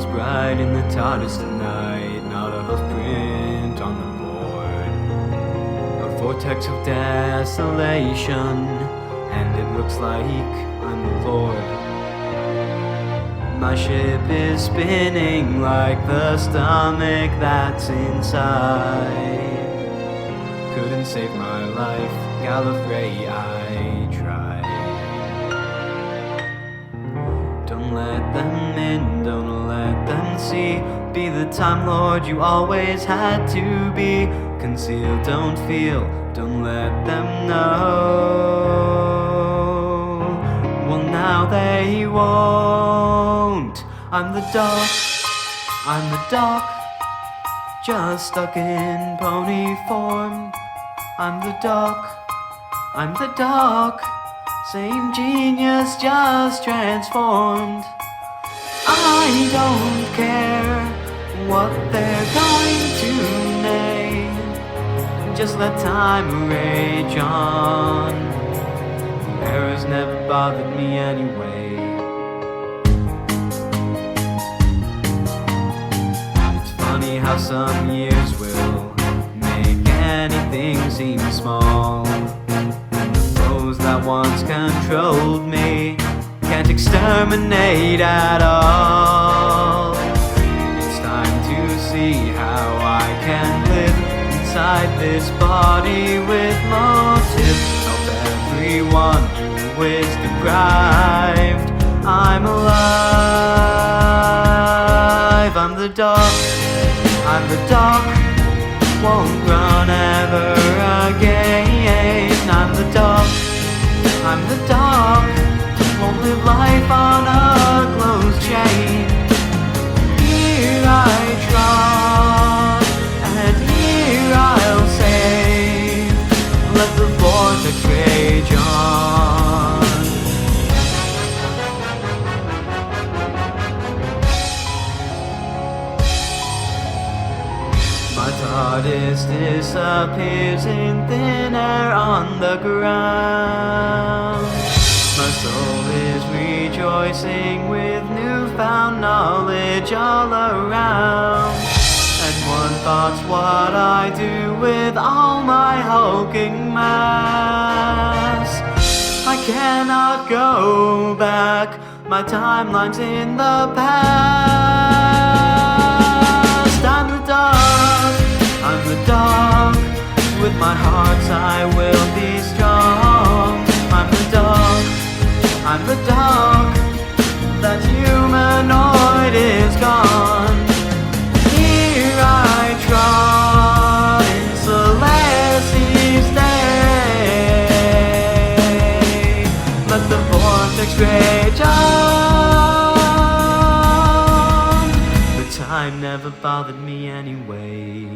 was bright in the TARDIS tonight, not a hoofprint on the board. A vortex of desolation, and it looks like I'm the Lord. My ship is spinning like the stomach that's inside. Couldn't save my life, Gallifrey, I tried. Don't let them in, don't let them see. Be the Time Lord you always had to be. Conceal, don't feel, don't let them know. Well, now they won't. I'm the Doc, I'm the Doc, just stuck in pony form. I'm the Doc, I'm the Doc, same genius, just transformed. I don't care what they're going to name, just let time rage on. Errors never bothered me anyway. It's funny how some years will make anything seem small. Those that once controlled me can't exterminate at all. It's time to see how I can live inside this body with motive. Help everyone who is deprived. I'm alive. I'm the Doc, I'm the Doc, won't run ever again. I'm the Doc, I'm the Doc, won't live life on a closed chain. Here I trot, and here I'll save. Let the vortex rage on. My TARDIS disappears in thin air on the ground. My soul is rejoicing with newfound knowledge all around. And one thought's what I do with all my hulking mass. I cannot go back, my timeline's in the past. I'm the Doc, I'm the Doc, with my heart I will be strong. I'm the Doc, I'm the Doc, that humanoid is gone. Here I trot in Celesti's day. Let the vortex rage on. The time never bothered me anyway.